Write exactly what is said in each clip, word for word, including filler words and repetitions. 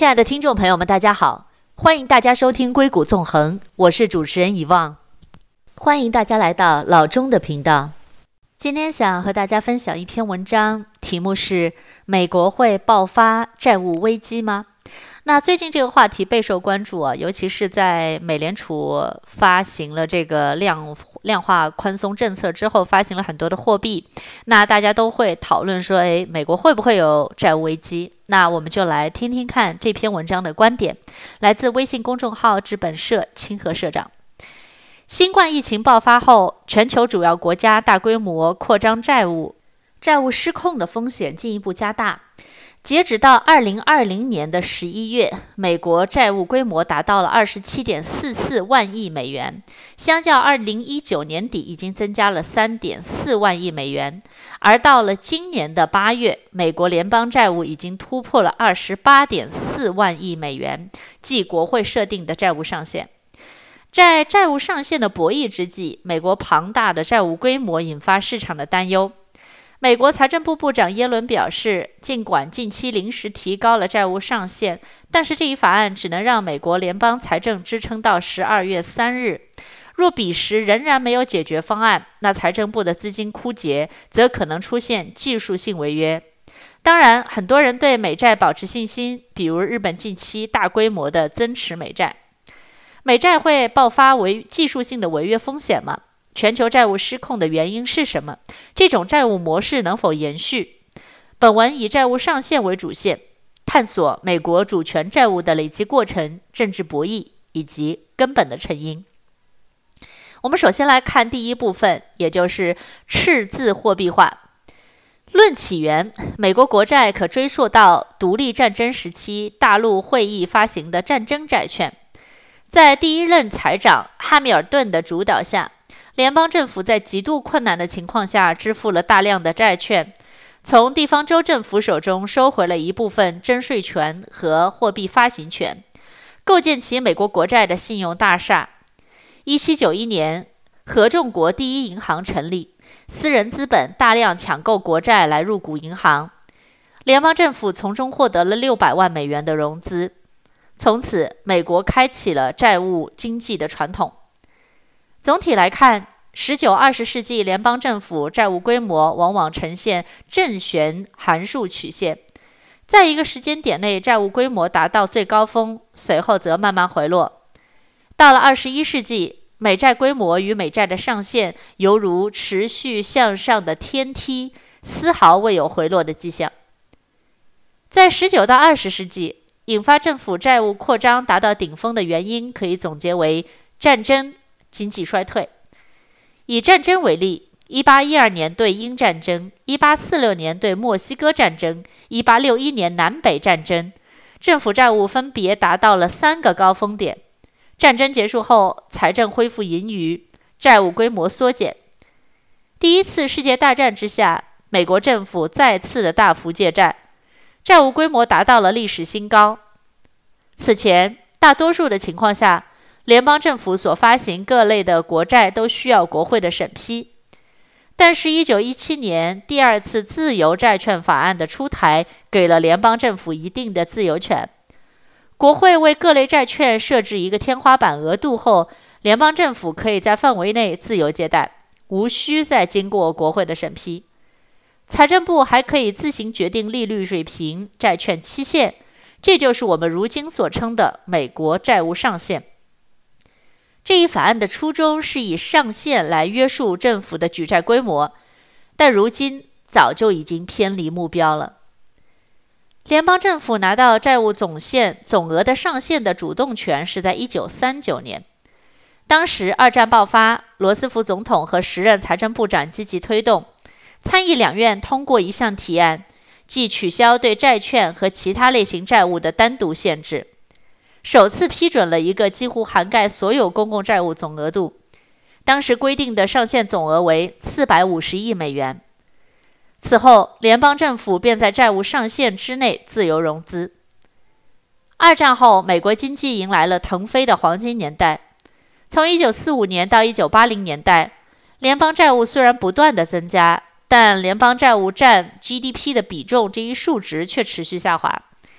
亲爱的听众朋友们，大家好，欢迎大家收听硅谷纵横，我是主持人遗忘。欢迎大家来到老钟的频道。今天想和大家分享一篇文章，题目是美国会爆发债务危机吗？那最近这个话题备受关注啊，尤其是在美联储发行了这个量量化宽松政策之后，发行了很多的货币，那大家都会讨论说，诶，美国会不会有债务危机？那我们就来听听看这篇文章的观点，来自微信公众号资本社清河社长。新冠疫情爆发后，全球主要国家大规模扩张债务，债务失控的风险进一步加大。截止到二零二零年的十一月，美国债务规模达到了 二十七点四四万亿美元，相较二零一九年底已经增加了 三点四万亿美元。而到了今年的八月，美国联邦债务已经突破了 二十八点四万亿美元，即国会设定的债务上限。在债务上限的博弈之际，美国庞大的债务规模引发市场的担忧。美国财政部部长耶伦表示，尽管近期临时提高了债务上限，但是这一法案只能让美国联邦财政支撑到十二月三日。若彼时仍然没有解决方案，那财政部的资金枯竭，则可能出现技术性违约。当然，很多人对美债保持信心，比如日本近期大规模的增持美债。美债会爆发违技术性的违约风险吗？全球债务失控的原因是什么？这种债务模式能否延续？本文以债务上限为主线，探索美国主权债务的累积过程、政治博弈以及根本的成因。我们首先来看第一部分，也就是赤字货币化。论起源，美国国债可追溯到独立战争时期大陆会议发行的战争债券。在第一任财长哈密尔顿的主导下，联邦政府在极度困难的情况下支付了大量的债券，从地方州政府手中收回了一部分征税权和货币发行权，构建起美国国债的信用大厦。一七九一年，合众国第一银行成立，私人资本大量抢购国债来入股银行，联邦政府从中获得了六百万美元的融资。从此，美国开启了债务经济的传统。总体来看，十九、二十世纪联邦政府债务规模往往呈现正弦函数曲线，在一个时间点内债务规模达到最高峰，随后则慢慢回落。到了二十一世纪，美债规模与美债的上限犹如持续向上的天梯，丝毫未有回落的迹象。在十九到二十世纪，引发政府债务扩张达到顶峰的原因可以总结为战争、经济衰退。以战争为例，一八一二年对英战争，一八四六年对墨西哥战争，一八六一年南北战争，政府债务分别达到了三个高峰点。战争结束后，财政恢复盈余，债务规模缩减。第一次世界大战之下，美国政府再次的大幅借债，债务规模达到了历史新高。此前，大多数的情况下，联邦政府所发行各类的国债都需要国会的审批，但是一九一七年第二次自由债券法案的出台，给了联邦政府一定的自由权。国会为各类债券设置一个天花板额度后，联邦政府可以在范围内自由借贷，无需再经过国会的审批。财政部还可以自行决定利率水平、债券期限，这就是我们如今所称的美国债务上限。这一法案的初衷是以上限来约束政府的举债规模，但如今早就已经偏离目标了。联邦政府拿到债务总限总额的上限的主动权是在一九三九年。当时二战爆发，罗斯福总统和时任财政部长积极推动，参议两院通过一项提案，即取消对债券和其他类型债务的单独限制，首次批准了一个几乎涵盖所有公共债务总额度。当时规定的上限总额为四百五十亿美元。此后，联邦政府便在债务上限之内自由融资。二战后，美国经济迎来了腾飞的黄金年代。从一九四五年到一九八零年代，联邦债务虽然不断的增加，但联邦债务占 G D P 的比重这一数值却持续下滑。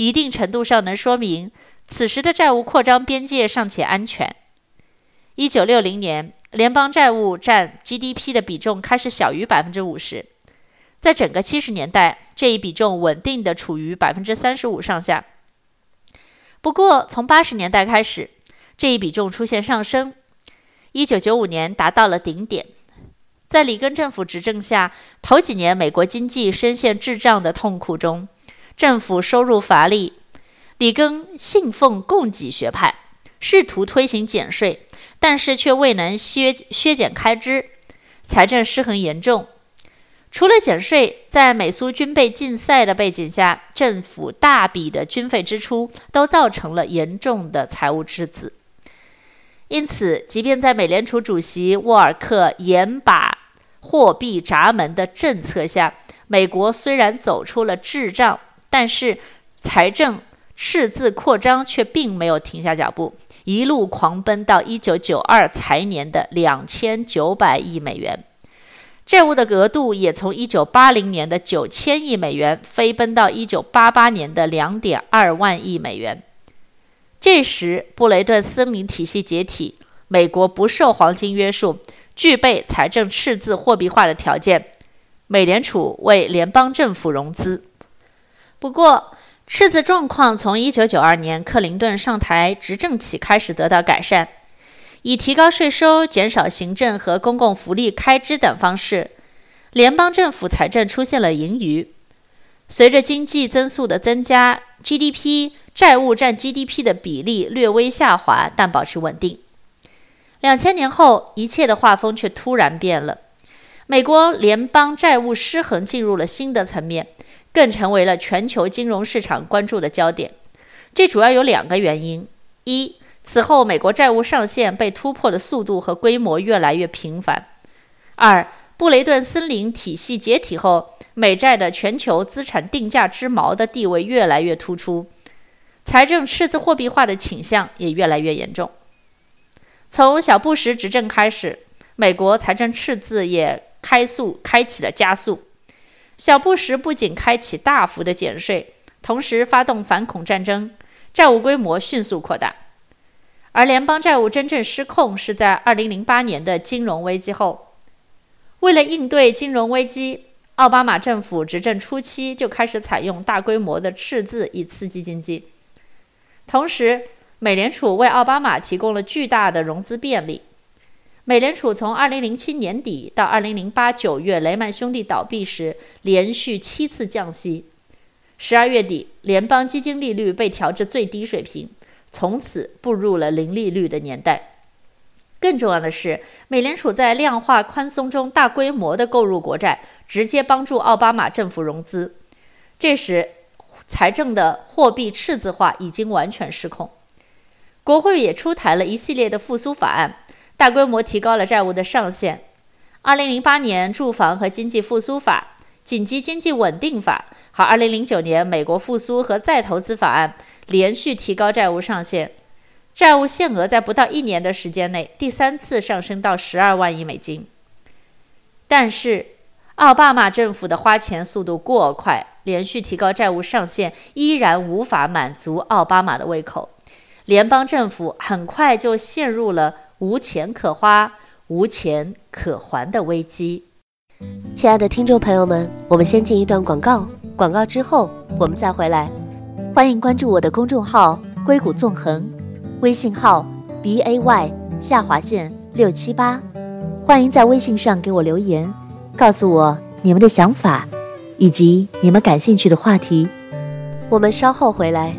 一定程度上能说明此时的债务扩张边界尚且安全。一九六零年，联邦债务占 G D P 的比重开始小于 百分之五十， 在整个七十年代，这一比重稳定地处于 百分之三十五 上下。不过，从八十年代开始，这一比重出现上升，一九九五年达到了顶点。在里根政府执政下，头几年美国经济深陷滞胀的痛苦中，政府收入乏力。里根信奉供给学派，试图推行减税，但是却未能削削减开支，财政失衡严重。除了减税，在美苏军备竞赛的背景下，政府大笔的军费支出都造成了严重的财务赤字。因此，即便在美联储主席沃尔克严把货币闸门的政策下，美国虽然走出了滞胀，但是财政赤字扩张却并没有停下脚步，一路狂奔到一九九二财年的两千九百亿美元。债务的额度也从一九八零年的九千亿美元飞奔到一九八八年的 两点二万亿美元。这时，布雷顿森林体系解体，美国不受黄金约束，具备财政赤字货币化的条件，美联储为联邦政府融资。不过，赤字状况从一九九二年克林顿上台执政起开始得到改善。以提高税收、减少行政和公共福利开支等方式，联邦政府财政出现了盈余。随着经济增速的增加 ，G D P 债务占 G D P 的比例略微下滑，但保持稳定。两千年后，一切的画风却突然变了。美国联邦债务失衡进入了新的层面，更成为了全球金融市场关注的焦点。这主要有两个原因：一，此后，美国债务上限被突破的速度和规模越来越频繁。二，布雷顿森林体系解体后，美债的全球资产定价之锚的地位越来越突出，财政赤字货币化的倾向也越来越严重。从小布什执政开始，美国财政赤字也开速开启了加速。小布什不仅开启大幅的减税，同时发动反恐战争，债务规模迅速扩大。而联邦债务真正失控是在二零零八年的金融危机后。为了应对金融危机，奥巴马政府执政初期就开始采用大规模的赤字以刺激经济。同时，美联储为奥巴马提供了巨大的融资便利。美联储从二零零七年底到二零零八九月雷曼兄弟倒闭时，连续七次降息。十二月底，联邦基金利率被调至最低水平。从此步入了零利率的年代。更重要的是，美联储在量化宽松中大规模的购入国债，直接帮助奥巴马政府融资。这时，财政的货币赤字化已经完全失控。国会也出台了一系列的复苏法案，大规模提高了债务的上限。二零零八年住房和经济复苏法、紧急经济稳定法和二零零九年美国复苏和再投资法案连续提高债务上限，债务限额在不到一年的时间内第三次上升到十二万亿美金。但是，奥巴马政府的花钱速度过快，连续提高债务上限依然无法满足奥巴马的胃口，联邦政府很快就陷入了无钱可花、无钱可还的危机。 亲爱的听众朋友们，我们先进一段广告，广告之后我们再回来。欢迎关注我的公众号硅谷纵横，微信号 B A Y 下划线六七八，欢迎在微信上给我留言，告诉我你们的想法以及你们感兴趣的话题。我们稍后回来。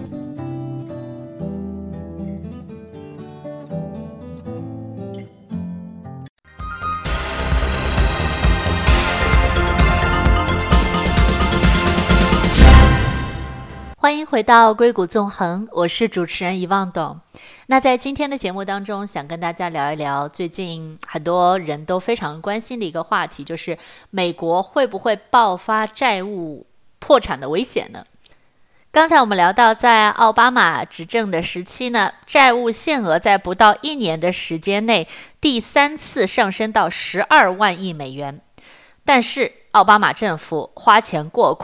欢迎回到硅谷纵横，我是主持人遗忘董。那在今天的节目当中，想跟大家聊一聊最近很多人都非常关心的一个话题，就是美国会不会爆发债务破产的危险呢？刚才我们聊到，在奥巴马执政的时期呢，债务限额在不到一年的时间内第三次上升到十二万亿美元。但是奥巴马政府花钱过快，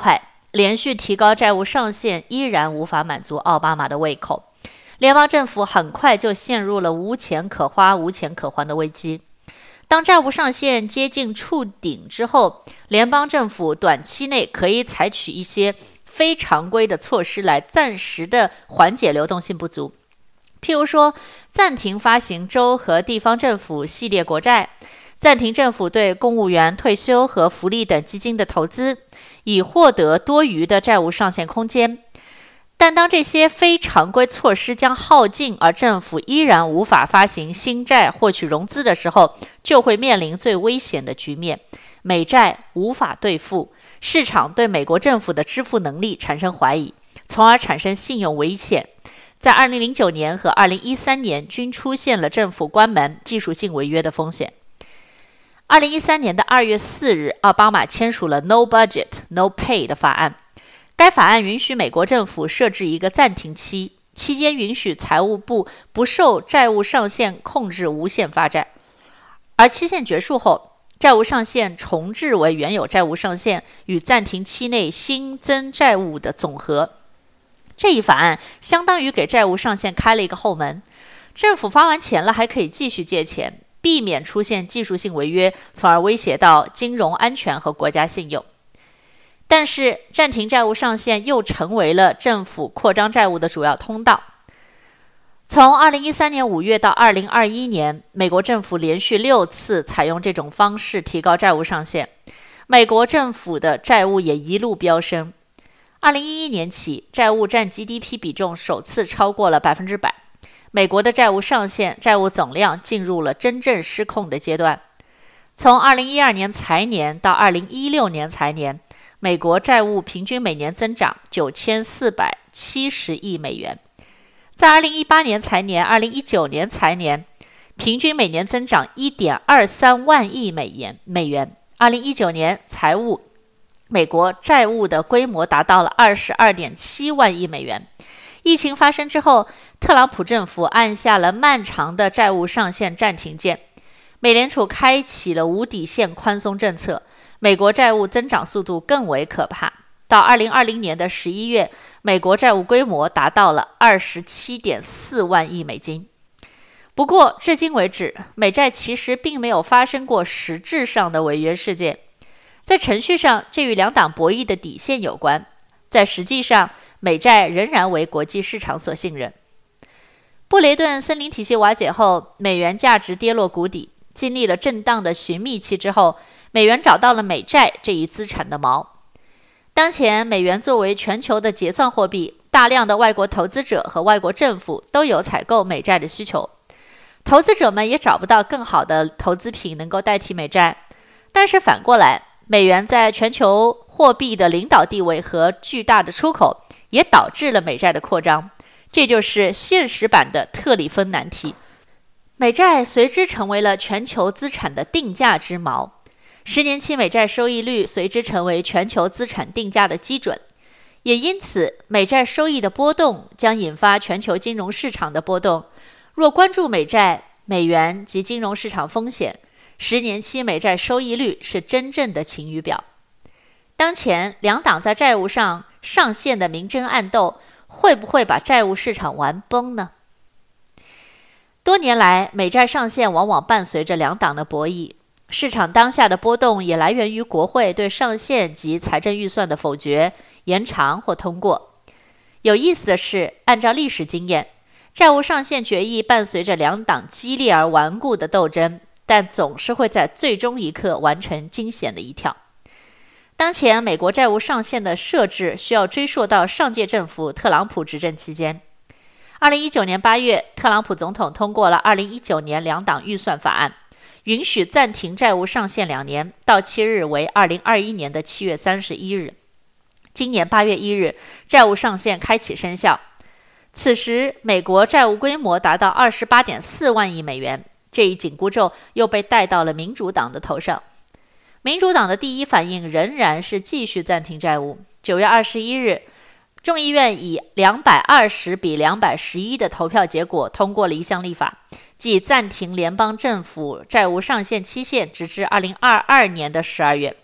连续提高债务上限依然无法满足奥巴马的胃口，联邦政府很快就陷入了无钱可花、无钱可还的危机。当债务上限接近触顶之后，联邦政府短期内可以采取一些非常规的措施来暂时的缓解流动性不足，譬如说暂停发行州和地方政府系列国债，暂停政府对公务员退休和福利等基金的投资，以获得多余的债务上限空间。但当这些非常规措施将耗尽，而政府依然无法发行新债获取融资的时候，就会面临最危险的局面：美债无法兑付，市场对美国政府的支付能力产生怀疑，从而产生信用危险。在二零零九年和二零一三年均出现了政府关门、技术性违约的风险。二零一三年的二月四日，奥巴马签署了 No Budget, No Pay 的法案。该法案允许美国政府设置一个暂停期，期间允许财务部不受债务上限控制无限发债，而期限结束后，债务上限重置为原有债务上限与暂停期内新增债务的总和。这一法案相当于给债务上限开了一个后门，政府发完钱了还可以继续借钱，避免出现技术性违约，从而威胁到金融安全和国家信用。但是暂停债务上限又成为了政府扩张债务的主要通道。从二零一三年五月到二零二一年，美国政府连续六次采用这种方式提高债务上限，美国政府的债务也一路飙升。二零一一年起，债务占 G D P 比重首次超过了百分之百，美国的债务上限、债务总量进入了真正失控的阶段。从二零一二年财年到二零一六年财年，美国债务平均每年增长九千四百七十亿美元，在二零一八年财年、二零一九年财年，平均每年增长 一点二三万亿美元。美元二零一九年财务，美国债务的规模达到了 二十二点七万亿美元。疫情发生之后，特朗普政府按下了漫长的债务上限暂停键，美联储开启了无底线宽松政策，美国债务增长速度更为可怕。到二零二零年的十一月，美国债务规模达到了 二十七点四万亿美金。不过，至今为止，美债其实并没有发生过实质上的违约事件。在程序上，这与两党博弈的底线有关；在实际上，美债仍然为国际市场所信任。布雷顿森林体系瓦解后，美元价值跌落谷底，经历了震荡的寻觅期之后，美元找到了美债这一资产的锚。当前，美元作为全球的结算货币，大量的外国投资者和外国政府都有采购美债的需求。投资者们也找不到更好的投资品能够代替美债。但是反过来，美元在全球货币的领导地位和巨大的出口，也导致了美债的扩张。这就是现实版的特里芬难题。美债随之成为了全球资产的定价之锚，十年期美债收益率随之成为全球资产定价的基准。也因此，美债收益的波动将引发全球金融市场的波动。若关注美债、美元及金融市场风险，十年期美债收益率是真正的晴雨表。当前两党在债务上上限的明争暗斗，会不会把债务市场玩崩呢？多年来，美债上限往往伴随着两党的博弈，市场当下的波动也来源于国会对上限及财政预算的否决、延长或通过。有意思的是，按照历史经验，债务上限决议伴随着两党激烈而顽固的斗争，但总是会在最终一刻完成惊险的一跳。当前美国债务上限的设置需要追溯到上届政府特朗普执政期间。二零一九年八月，特朗普总统通过了二零一九年两党预算法案，允许暂停债务上限两年，到期日为二零二一年的七月三十一日。今年八月一日，债务上限开启生效。此时，美国债务规模达到 二十八点四万亿美元，这一紧箍咒又被带到了民主党的头上。民主党的第一反应仍然是继续暂停债务。九月二十一日，众议院以两百二十比两百十一的投票结果通过了一项立法，即暂停联邦政府债务上限期限直至二零二二年的十二月，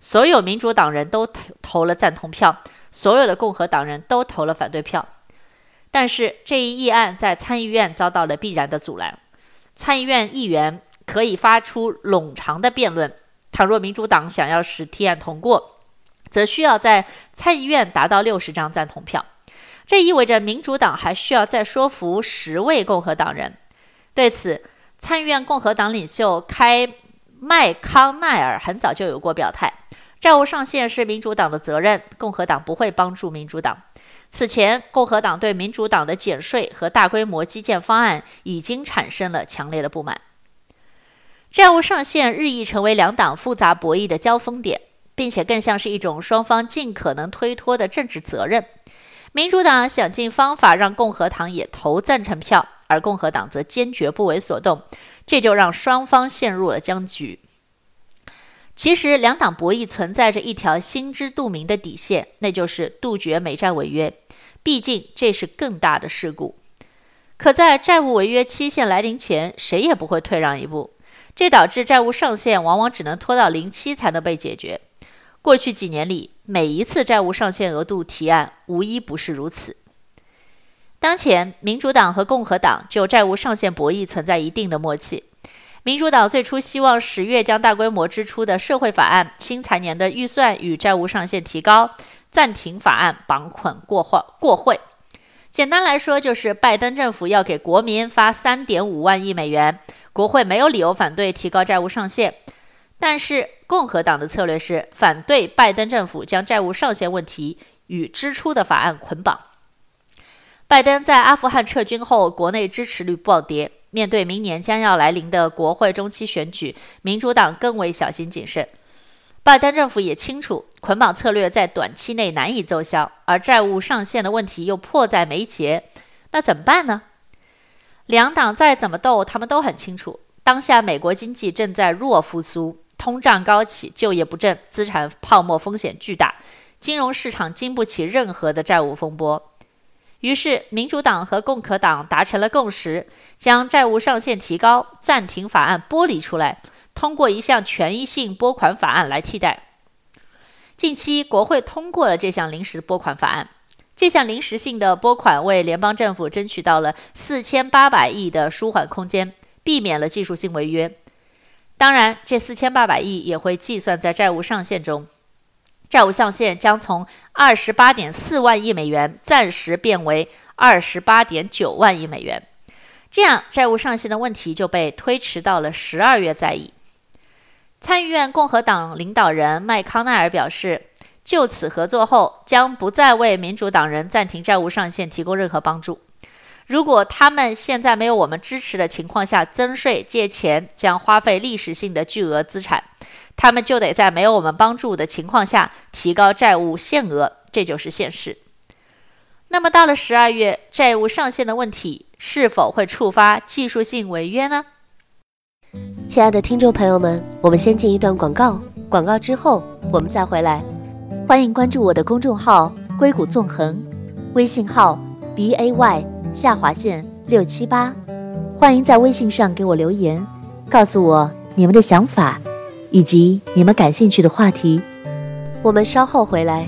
所有民主党人都投了赞同票，所有的共和党人都投了反对票。但是这一议案在参议院遭到了必然的阻拦。参议院议员可以发出冗长的辩论，倘若民主党想要使提案通过，则需要在参议院达到六十张赞同票。这意味着民主党还需要再说服十位共和党人。对此，参议院共和党领袖开麦康奈尔很早就有过表态，债务上限是民主党的责任，共和党不会帮助民主党。此前，共和党对民主党的减税和大规模基建方案已经产生了强烈的不满。债务上限日益成为两党复杂博弈的交锋点，并且更像是一种双方尽可能推脱的政治责任。民主党想尽方法让共和党也投赞成票，而共和党则坚决不为所动，这就让双方陷入了僵局。其实两党博弈存在着一条心知肚明的底线，那就是杜绝美债违约，毕竟这是更大的事故。可在债务违约期限来临前，谁也不会退让一步，这导致债务上限往往只能拖到零期才能被解决。过去几年里，每一次债务上限额度提案无一不是如此。当前，民主党和共和党就债务上限博弈存在一定的默契。民主党最初希望十月将大规模支出的社会法案、新财年的预算与债务上限提高、暂停法案绑捆过会。简单来说，就是拜登政府要给国民发 三点五万亿美元，国会没有理由反对提高债务上限。但是共和党的策略是反对拜登政府将债务上限问题与支出的法案捆绑。拜登在阿富汗撤军后，国内支持率暴跌。面对明年将要来临的国会中期选举，民主党更为小心谨慎。拜登政府也清楚，捆绑策略在短期内难以奏效，而债务上限的问题又迫在眉睫，那怎么办呢？两党再怎么斗，他们都很清楚，当下美国经济正在弱复苏，通胀高企，就业不振，资产泡沫风险巨大，金融市场经不起任何的债务风波。于是民主党和共和党达成了共识，将债务上限提高、暂停法案剥离出来，通过一项权益性拨款法案来替代。近期国会通过了这项临时拨款法案，这项临时性的拨款为联邦政府争取到了四千八百亿的舒缓空间，避免了技术性违约。当然，这四千八百亿也会计算在债务上限中。债务上限将从 二十八点四万亿美元暂时变为 二十八点九万亿美元，这样债务上限的问题就被推迟到了十二月再议。参议院共和党领导人麦康奈尔表示，就此合作后将不再为民主党人暂停债务上限提供任何帮助。如果他们现在没有我们支持的情况下增税借钱，将花费历史性的巨额资产，他们就得在没有我们帮助的情况下提高债务限额，这就是现实。那么到了十二月，债务上限的问题是否会触发技术性违约呢？ 亲爱的听众朋友们，我们先进一段广告，广告之后我们再回来。欢迎关注我的公众号硅谷纵横，微信号 B A Y 下划线六七八，欢迎在微信上给我留言，告诉我你们的想法以及你们感兴趣的话题。我们稍后回来。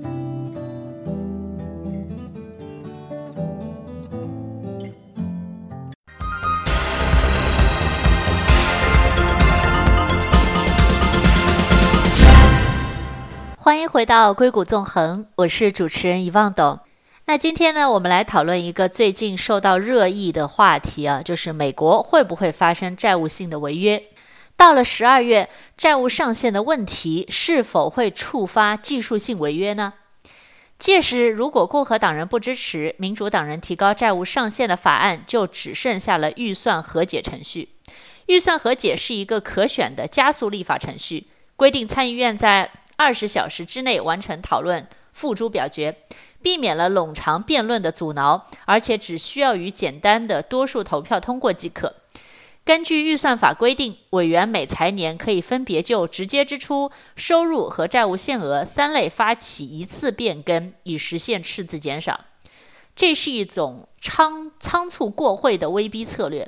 欢迎回到硅谷纵横，我是主持人遗忘董。那今天呢，我们来讨论一个最近受到热议的话题啊，就是美国会不会发生债务性的违约？到了十二月，债务上限的问题是否会触发技术性违约呢？届时，如果共和党人不支持，民主党人提高债务上限的法案就只剩下了预算和解程序。预算和解是一个可选的加速立法程序，规定参议院在二十小时之内完成讨论，付诸表决，避免了冗长辩论的阻挠，而且只需要以简单的多数投票通过即可。根据预算法规定，委员每财年可以分别就直接支出、收入和债务限额三类发起一次变更，以实现赤字减少。这是一种仓仓促过会的威逼策略，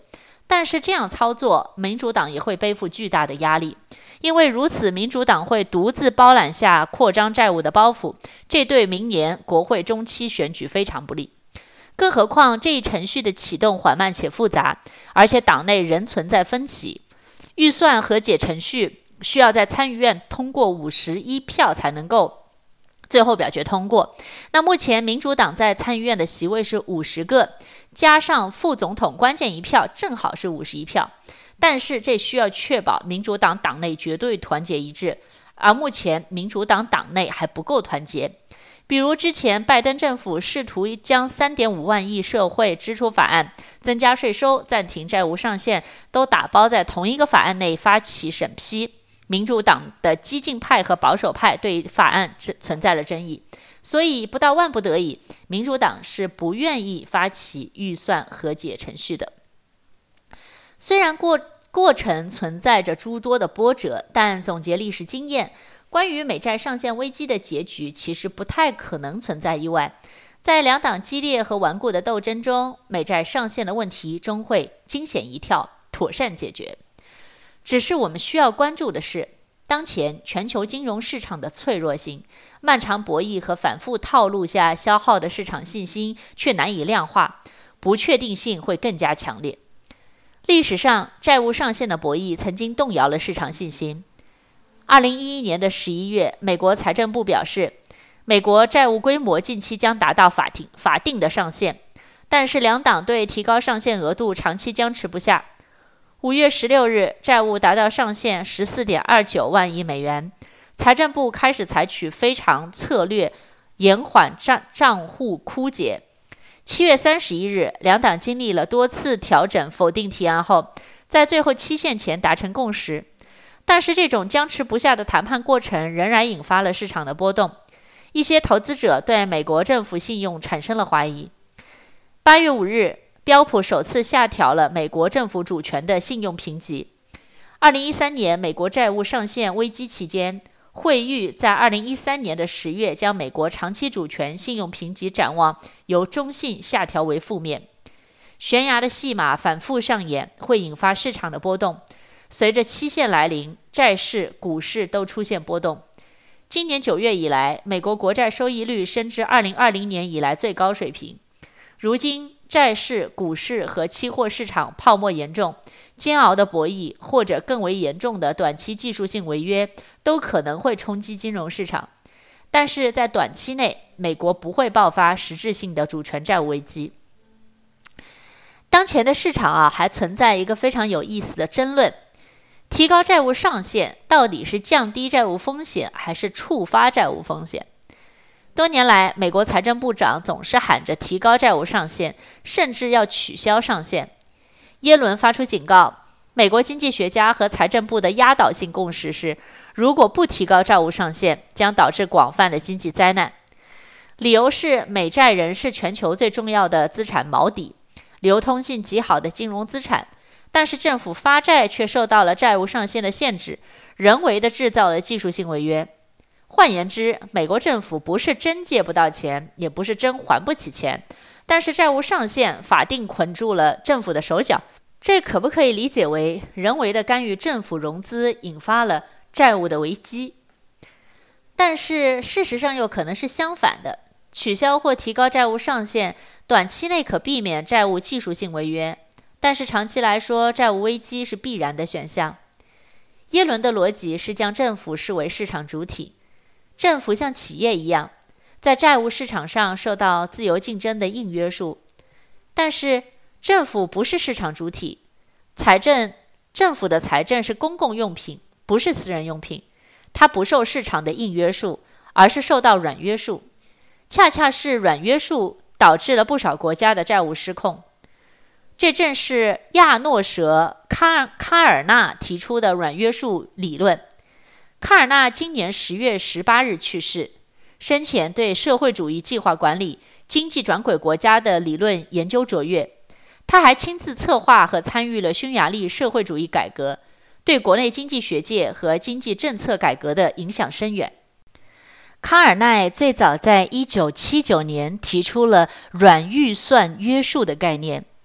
但是这样操作，民主党也会背负巨大的压力，因为如此，民主党会独自包揽下扩张债务的包袱，这对明年国会中期选举非常不利。更何况这一程序的启动缓慢且复杂，而且党内仍存在分歧。预算和解程序需要在参议院通过五十一票才能够最后表决通过。那目前民主党在参议院的席位是五十个，加上副总统关键一票，正好是五十一票。但是这需要确保民主党党内绝对团结一致，而目前民主党党内还不够团结。比如之前拜登政府试图将 三点五万亿社会支出法案、增加税收、暂停债务上限都打包在同一个法案内发起审批，民主党的激进派和保守派对法案存在了争议，所以不到万不得已，民主党是不愿意发起预算和解程序的。虽然过过程存在着诸多的波折，但总结历史经验，关于美债上限危机的结局其实不太可能存在意外。在两党激烈和顽固的斗争中，美债上限的问题终会惊险一跳，妥善解决。只是我们需要关注的是，当前全球金融市场的脆弱性，漫长博弈和反复套路下消耗的市场信心却难以量化，不确定性会更加强烈。历史上，债务上限的博弈曾经动摇了市场信心。二零一一年的十一月，美国财政部表示，美国债务规模近期将达到法定法定的上限，但是两党对提高上限额度长期僵持不下。五月十六日，债务达到上限 十四点二九万亿美元，财政部开始采取非常策略，延缓账账户枯竭。七月三十一日，两党经历了多次调整否定提案后，在最后期限前达成共识。但是这种僵持不下的谈判过程仍然引发了市场的波动，一些投资者对美国政府信用产生了怀疑。八月五日，标普首次下调了美国政府主权的信用评级。二零一三年美国债务上限危机期间，惠誉在二零一三年的十月将美国长期主权信用评级展望由中性下调为负面。悬崖的戏码反复上演，会引发市场的波动。随着期限来临，债市、股市都出现波动。今年九月以来，美国国债收益率升至二零二零年以来最高水平。如今，债市、股市和期货市场泡沫严重，煎熬的博弈或者更为严重的短期技术性违约都可能会冲击金融市场。但是在短期内，美国不会爆发实质性的主权债务危机。当前的市场啊，还存在一个非常有意思的争论。提高债务上限到底是降低债务风险还是触发债务风险？多年来，美国财政部长总是喊着提高债务上限，甚至要取消上限。耶伦发出警告，美国经济学家和财政部的压倒性共识是，如果不提高债务上限，将导致广泛的经济灾难。理由是美债仍是全球最重要的资产锚底，流通性极好的金融资产。但是政府发债却受到了债务上限的限制，人为的制造了技术性违约。换言之，美国政府不是真借不到钱，也不是真还不起钱，但是债务上限法定捆住了政府的手脚。这可不可以理解为人为的干预政府融资，引发了债务的危机？但是事实上又可能是相反的，取消或提高债务上限，短期内可避免债务技术性违约，但是长期来说，债务危机是必然的选项。耶伦的逻辑是将政府视为市场主体，政府像企业一样，在债务市场上受到自由竞争的硬约束。但是政府不是市场主体，财政政府的财政是公共用品，不是私人用品，它不受市场的硬约束，而是受到软约束。恰恰是软约束导致了不少国家的债务失控。这正是亚诺舍卡卡尔纳提出的软约束理论。卡尔纳今年十月十八日去世，生前对社会主义计划管理、经济转轨国家的理论研究卓越。他还亲自策划和参与了匈牙利社会主义改革，对国内经济学界和经济政策改革的影响深远。卡尔奈最早在一九七九年提出了软预算约束的概念。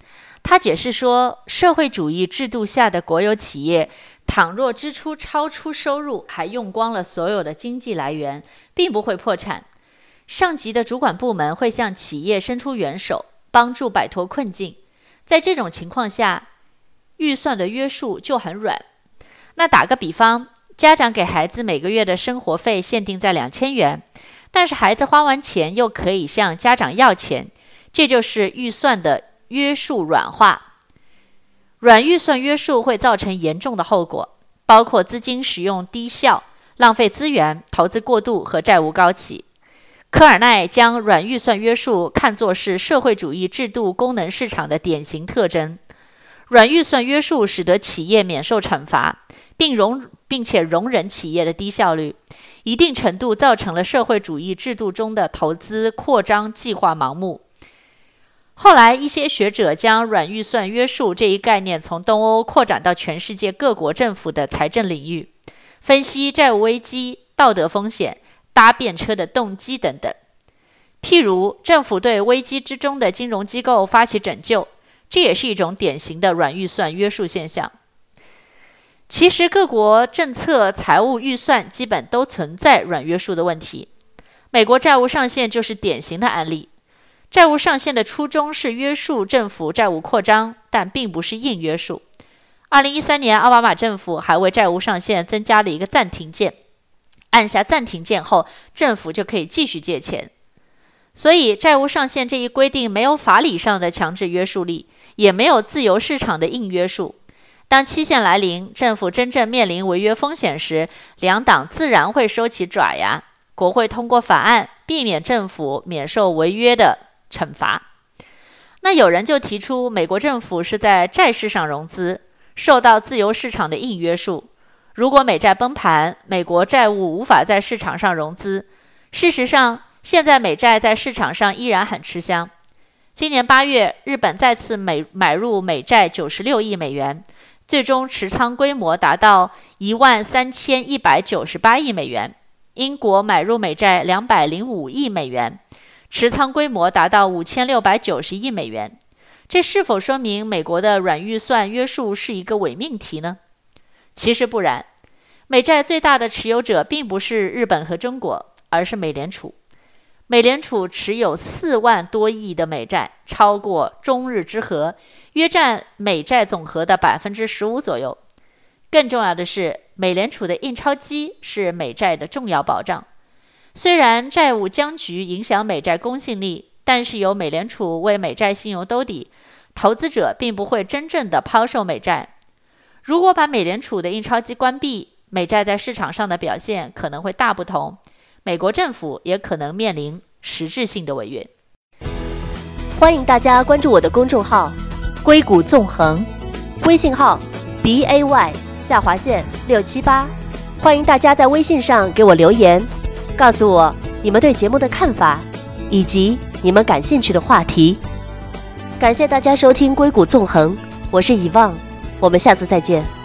他解释说，社会主义制度下的国有企业倘若支出超出收入，还用光了所有的经济来源，并不会破产。上级的主管部门会向企业伸出援手，帮助摆脱困境。在这种情况下，预算的约束就很软。那打个比方，家长给孩子每个月的生活费限定在两千元，但是孩子花完钱又可以向家长要钱，这就是预算的约束软化。软预算约束会造成严重的后果，包括资金使用低效、浪费资源、投资过度和债务高企。科尔奈将软预算约束看作是社会主义制度功能市场的典型特征。软预算约束使得企业免受惩罚，并容并且容忍企业的低效率，一定程度造成了社会主义制度中的投资扩张计划盲目。后来，一些学者将软预算约束这一概念从东欧扩展到全世界各国政府的财政领域，分析债务危机、道德风险、搭便车的动机等等。譬如，政府对危机之中的金融机构发起拯救，这也是一种典型的软预算约束现象。其实，各国政策财务预算基本都存在软约束的问题。美国债务上限就是典型的案例。债务上限的初衷是约束政府债务扩张，但并不是硬约束。二零一三年，奥巴马政府还为债务上限增加了一个暂停键，按下暂停键后，政府就可以继续借钱。所以，债务上限这一规定没有法理上的强制约束力，也没有自由市场的硬约束。当期限来临，政府真正面临违约风险时，两党自然会收起爪牙，国会通过法案，避免政府免受违约的惩罚。那有人就提出，美国政府是在债市上融资，受到自由市场的硬约束。如果美债崩盘，美国债务无法在市场上融资。事实上，现在美债在市场上依然很吃香。今年八月，日本再次买买入美债九十六亿美元，最终持仓规模达到一万三千一百九十八亿美元。英国买入美债两百零五亿美元，持仓规模达到五千六百九十亿美元。这是否说明美国的软预算约束是一个伪命题呢？其实不然，美债最大的持有者并不是日本和中国，而是美联储。美联储持有四万多亿的美债，超过中日之和，约占美债总和的 百分之十五 左右。更重要的是，美联储的印钞机是美债的重要保障。虽然债务僵局影响美债公信力，但是由美联储为美债信用兜底，投资者并不会真正的抛售美债。如果把美联储的印钞机关闭，美债在市场上的表现可能会大不同，美国政府也可能面临实质性的违约。 欢迎大家关注我的公众号硅谷纵横， 微信号 B A Y 下划线六七八，欢迎大家在微信上给我留言，告诉我你们对节目的看法，以及你们感兴趣的话题。感谢大家收听硅谷纵横，我是遗忘，我们下次再见。